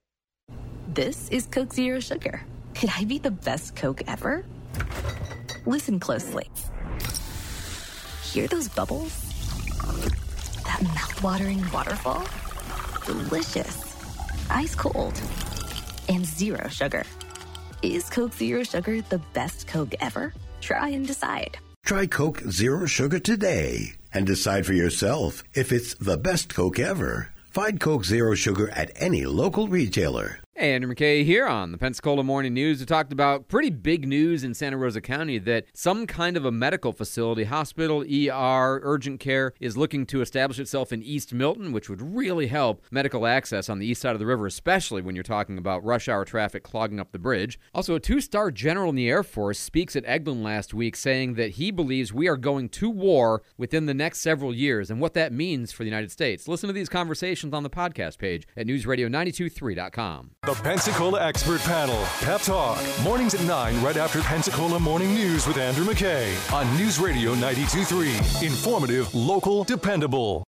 This is Coke Zero Sugar. Could I be the best Coke ever? Listen closely. Hear those bubbles? That mouth-watering waterfall? Delicious. Ice cold. And zero sugar. Is Coke Zero Sugar the best Coke ever? Try and decide. Try Coke Zero Sugar today and decide for yourself if it's the best Coke ever. Find Coke Zero Sugar at any local retailer. Hey, Andrew McKay here on the Pensacola Morning News. We talked about pretty big news in Santa Rosa County that some kind of a medical facility, hospital, E R, urgent care, is looking to establish itself in East Milton, which would really help medical access on the east side of the river, especially when you're talking about rush hour traffic clogging up the bridge. Also, a two-star general in the Air Force speaks at Eglin last week saying that he believes we are going to war within the next several years and what that means for the United States. Listen to these conversations on the podcast page at news radio nine two three dot com. The Pensacola Expert Panel, Pep Talk, mornings at nine right after Pensacola Morning News with Andrew McKay on News Radio ninety-two point three. Informative, local, dependable.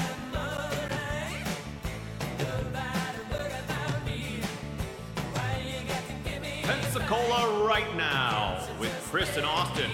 Pensacola right now with Kristen Austin.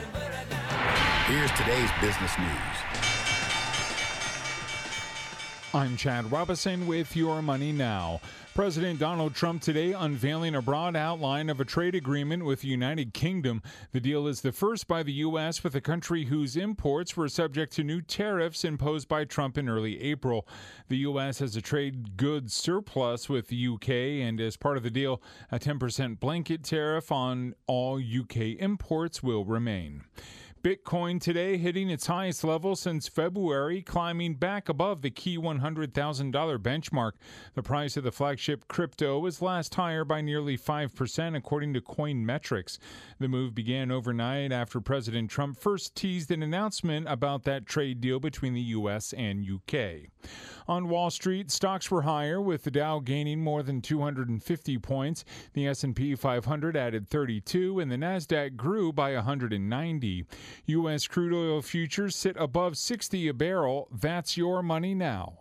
Here's today's business news. I'm Chad Robinson with Your Money Now. President Donald Trump today unveiling a broad outline of a trade agreement with the United Kingdom. The deal is the first by the U S with a country whose imports were subject to new tariffs imposed by Trump in early April. The U S has a trade goods surplus with the U K, and as part of the deal, a ten percent blanket tariff on all U K imports will remain. Bitcoin today hitting its highest level since February, climbing back above the key one hundred thousand dollars benchmark. The price of the flagship crypto was last higher by nearly five percent, according to Coinmetrics. The move began overnight after President Trump first teased an announcement about that trade deal between the U S and U K. On Wall Street, stocks were higher, with the Dow gaining more than two hundred fifty points. The S and P five hundred added thirty-two, and the Nasdaq grew by one hundred ninety. U S crude oil futures sit above sixty a barrel. That's Your Money Now.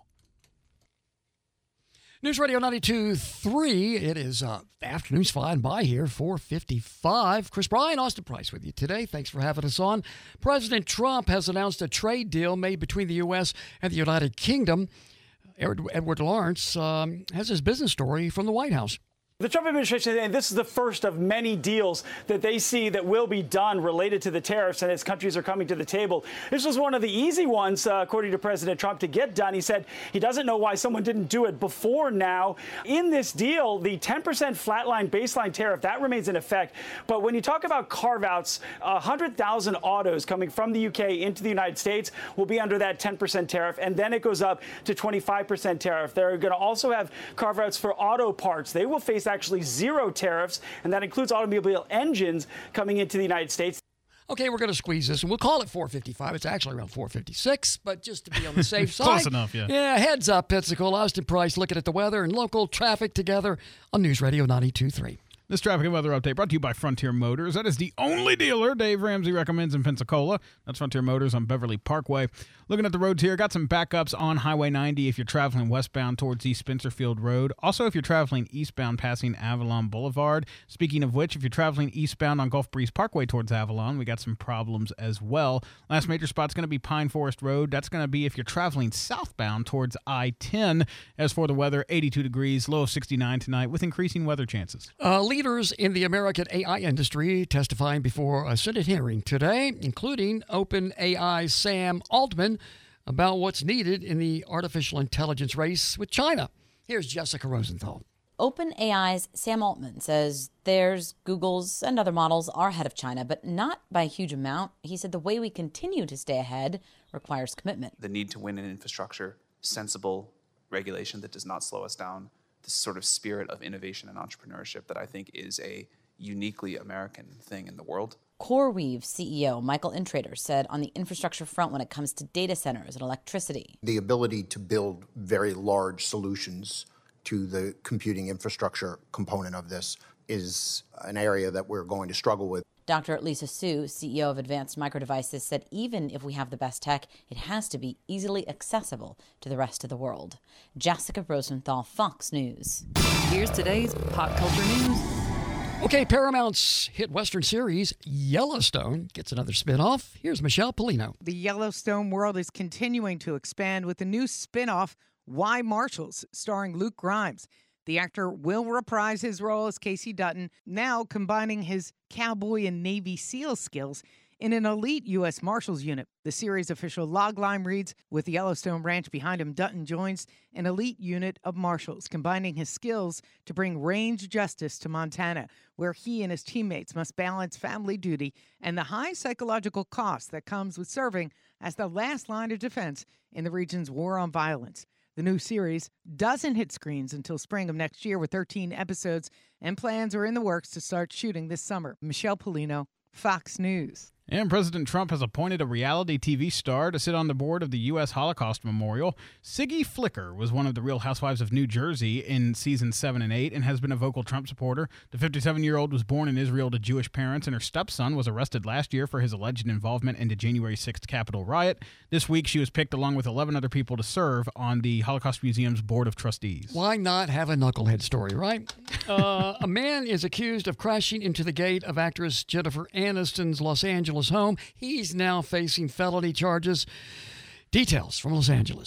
News Radio ninety-two point three. It is uh, afternoon's flying by here, four fifty-five. Chris Bryan, Austin Price with you today. Thanks for having us on. President Trump has announced a trade deal made between the U S and the United Kingdom. Edward, Edward Lawrence um, has his business story from the White House. The Trump administration is saying this is the first of many deals that they see that will be done related to the tariffs, and as countries are coming to the table. This was one of the easy ones, uh, according to President Trump, to get done. He said he doesn't know why someone didn't do it before now. In this deal, the ten percent flatline baseline tariff, that remains in effect. But when you talk about carve-outs, one hundred thousand autos coming from the U K into the United States will be under that ten percent tariff, and then it goes up to twenty-five percent tariff. They're going to also have carve-outs for auto parts. They will face actually zero tariffs, and that includes automobile engines coming into the United States. Okay, we're going to squeeze this, and we'll call it four fifty-five. It's actually around four fifty-six, but just to be on the safe side. Close enough, yeah. Yeah, heads up, Pensacola. Austin Price looking at the weather and local traffic together on News Radio ninety-two point three. This traffic and weather update brought to you by Frontier Motors. That is the only dealer Dave Ramsey recommends in Pensacola. That's Frontier Motors on Beverly Parkway. Looking at the roads here, got some backups on Highway ninety if you're traveling westbound towards East Spencerfield Road. Also, if you're traveling eastbound passing Avalon Boulevard. Speaking of which, if you're traveling eastbound on Gulf Breeze Parkway towards Avalon, we got some problems as well. Last major spot's going to be Pine Forest Road. That's going to be if you're traveling southbound towards I ten. As for the weather, eighty-two degrees, low of sixty-nine tonight with increasing weather chances. Uh, leaders in the American A I industry testifying before a Senate hearing today, including OpenAI's Sam Altman, about what's needed in the artificial intelligence race with China. Here's Jessica Rosenthal. OpenAI's Sam Altman says theirs, Google's, and other models are ahead of China, but not by a huge amount. He said the way we continue to stay ahead requires commitment. The need to win in infrastructure, sensible regulation that does not slow us down, this sort of spirit of innovation and entrepreneurship that I think is a uniquely American thing in the world. CoreWeave C E O Michael Intrater said on the infrastructure front when it comes to data centers and electricity, the ability to build very large solutions to the computing infrastructure component of this is an area that we're going to struggle with. Doctor Lisa Su, C E O of Advanced Micro Devices, said even if we have the best tech, it has to be easily accessible to the rest of the world. Jessica Rosenthal, Fox News. Here's today's pop culture news. Okay, Paramount's hit Western series Yellowstone gets another spinoff. Here's Michelle Polino. The Yellowstone world is continuing to expand with the new spinoff, Why Marshals, starring Luke Grimes. The actor will reprise his role as Casey Dutton, now combining his cowboy and Navy SEAL skills in an elite U S Marshals unit. The series official logline reads, with Yellowstone Ranch behind him, Dutton joins an elite unit of Marshals, combining his skills to bring range justice to Montana, where he and his teammates must balance family duty and the high psychological cost that comes with serving as the last line of defense in the region's war on violence. The new series doesn't hit screens until spring of next year with thirteen episodes, and plans are in the works to start shooting this summer. Michelle Polino, Fox News. And President Trump has appointed a reality T V star to sit on the board of the U S Holocaust Memorial. Siggy Flicker was one of the Real Housewives of New Jersey in season seven and eight and has been a vocal Trump supporter. The fifty-seven-year-old was born in Israel to Jewish parents, and her stepson was arrested last year for his alleged involvement in the January sixth Capitol riot. This week, she was picked along with eleven other people to serve on the Holocaust Museum's Board of Trustees. Why not have a knucklehead story, right? uh, a man is accused of crashing into the gate of actress Jennifer Aniston's Los Angeles home. He's now facing felony charges. Details from Los Angeles.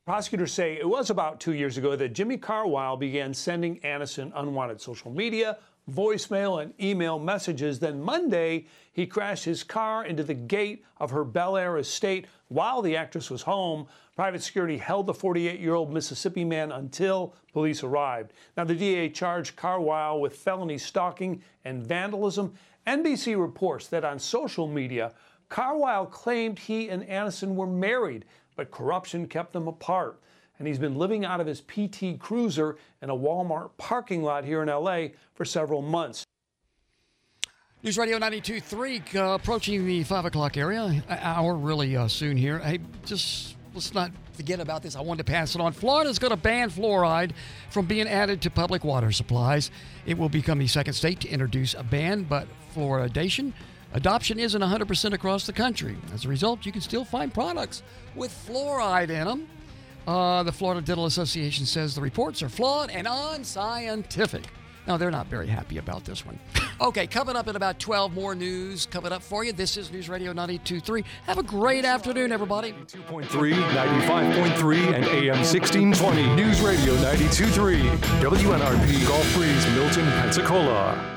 Prosecutors say it was about two years ago that Jimmy Carwile began sending Aniston unwanted social media, voicemail, and email messages. Then Monday, he crashed his car into the gate of her Bel Air estate while the actress was home. Private security held the forty-eight-year-old Mississippi man until police arrived. Now, the D A charged Carwile with felony stalking and vandalism. N B C reports that on social media, Carwile claimed he and Aniston were married, but corruption kept them apart. And he's been living out of his P T Cruiser in a Walmart parking lot here in L A for several months. News Radio ninety-two point three, uh, approaching the five o'clock area, hour really uh, soon here. Hey, just let's not forget about this. I wanted to pass it on. Florida's going to ban fluoride from being added to public water supplies. It will become the second state to introduce a ban, but fluoridation adoption isn't one hundred percent across the country. As a result, you can still find products with fluoride in them. Uh, the Florida Dental Association says the reports are flawed and unscientific. No, they're not very happy about this one. Okay, coming up in about twelve more news coming up for you. This is News Radio ninety-two point three. Have a great afternoon, everybody. ninety-two point three, ninety-five point three, and A M sixteen twenty. News Radio ninety-two point three. W N R P Gulf Breeze, Milton, Pensacola.